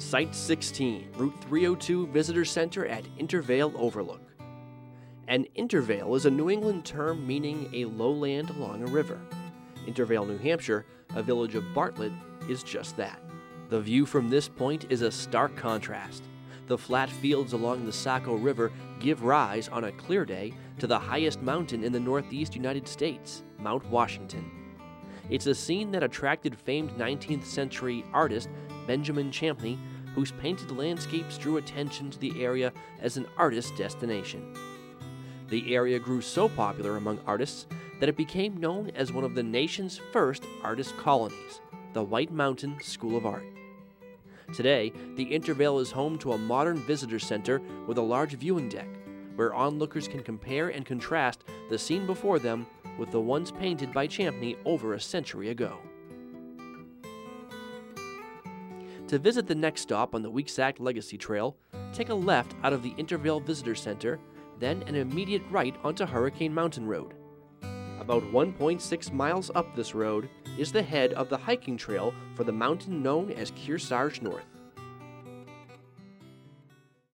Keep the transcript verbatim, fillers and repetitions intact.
Site sixteen, Route three oh two Visitor Center at Intervale Overlook. An intervale is a New England term meaning a lowland along a river. Intervale, New Hampshire, a village of Bartlett, is just that. The view from this point is a stark contrast. The flat fields along the Saco River give rise, on a clear day, to the highest mountain in the northeast United States, Mount Washington. It's a scene that attracted famed nineteenth century artist Benjamin Champney, whose painted landscapes drew attention to the area as an artist's destination. The area grew so popular among artists that it became known as one of the nation's first artist colonies, the White Mountain School of Art. Today, the Intervale is home to a modern visitor center with a large viewing deck, where onlookers can compare and contrast the scene before them with the ones painted by Champney over a century ago. To visit the next stop on the Weeksack Legacy Trail, take a left out of the Intervale Visitor Center, then an immediate right onto Hurricane Mountain Road. About one point six miles up this road is the head of the hiking trail for the mountain known as Kearsarge North.